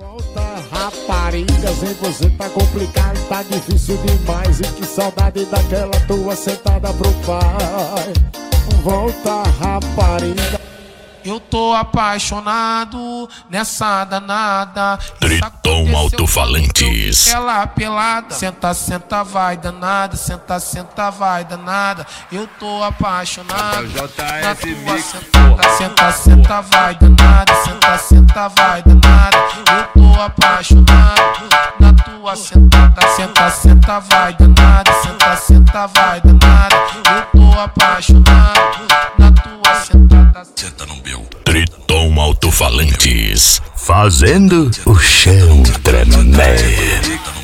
Volta, rapariga, sem você tá complicado, tá difícil demais. E que saudade daquela tua sentada pro pai. Volta, rapariga. Eu tô apaixonado nessa danada. Tritão Alto-Falantes. Ela pelada. Senta, senta, vai danada. Senta, senta, vai danada. Eu tô apaixonado na tua sentada. Senta, senta, vai danada. Senta, senta, vai danada. Eu tô apaixonado na tua sentada. Senta, senta, vai danada. Senta, senta, vai danada. Eu tô apaixonado na tua sentada. Senta no meu. Tritão Alto-Falantes, fazendo o chão tremer.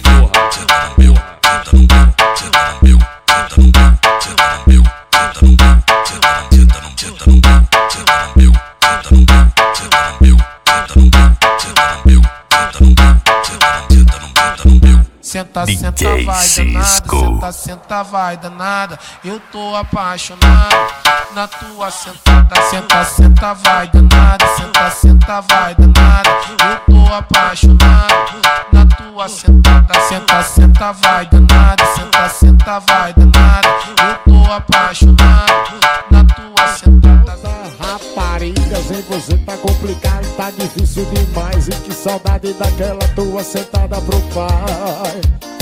Senta, senta, vai danada. Senta, senta, vai danada. Eu tô apaixonado na tua sentada. Senta, senta, vai danada. Senta, senta, vai danada. Eu tô apaixonado na tua sentada. Senta, senta, vai danada. Senta, senta, vai danada. Eu tô apaixonado na tua sentada. Rapariga, sem você tá complicado, tá difícil demais. E que saudade daquela tua sentada pro pai.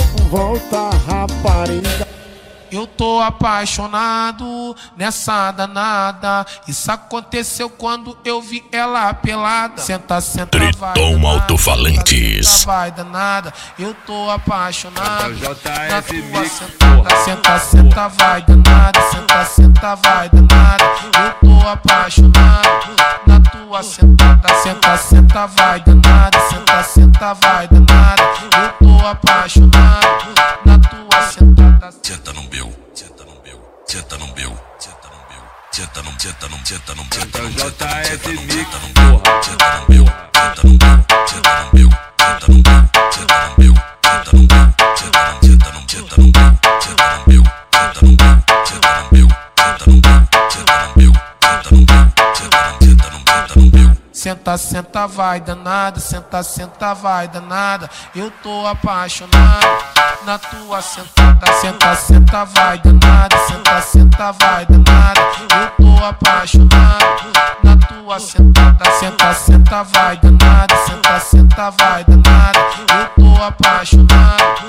Volta, rapariga. Eu tô apaixonado nessa danada. Isso aconteceu quando eu vi ela pelada. Senta, senta, vai Tritão Alto-Falantes. Senta, vai danada. Eu tô apaixonado na tua sentada. Senta, senta, vai danada. Senta, senta, vai danada. Eu tô apaixonado na tua sentada. Senta, senta, vai danada. Senta, senta, vai danada. Eu tô apaixonado na tua sentada. Senta no meu, senta no meu, senta no meu, senta no meu, senta no, senta no, senta no, senta no, JF Mix, senta no meu, senta no meu, senta no meu, senta no meu, senta no meu, senta no meu, senta no, senta no, senta no meu, senta no meu, senta no meu, senta no meu, senta no meu, senta no meu, senta no meu, senta no, senta no, senta no meu. Senta, senta, vai danada. Senta, senta, vai danada. Eu tô apaixonado na tua sentada. Senta, senta, vai danada. Senta, senta, vai danada. Eu tô apaixonado na tua sentada. Senta, senta, vai danada. Senta, senta, vai danada. Eu tô apaixonado